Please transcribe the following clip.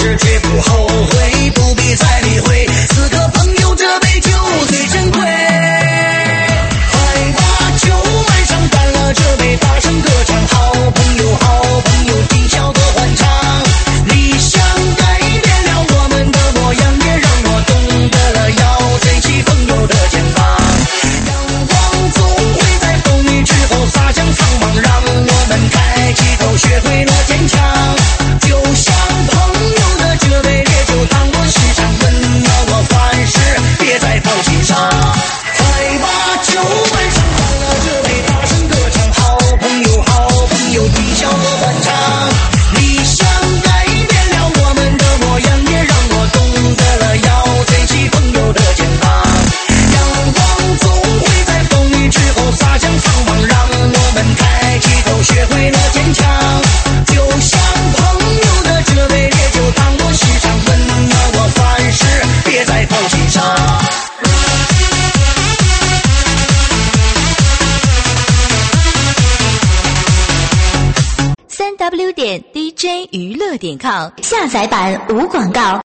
时绝不后悔，不必再理会。四个朋友，这杯酒最珍贵。快把酒满上，干了这杯，大声歌唱。好朋友，好朋友，今宵多欢畅。理想改变了我们的模样，也让我懂得了要珍惜朋友的肩膀。阳光总会在风雨之后洒向苍茫，让我们抬起头，学会了坚强。就像朋友的这杯烈酒，当我时常温暖我凡事，别再放心上。快把酒满上，干了这杯，大声歌唱。好朋友，好朋友，今宵多欢畅。理想改变了我们的模样，也让我懂得了要珍惜朋友的肩膀。阳光总会在风雨之后洒向苍茫，让我们抬起头，学会了坚强。就像朋友的这杯烈酒，当我时常温暖我凡事，别再放心上。 3w.dj娱乐.com 下载版无广告。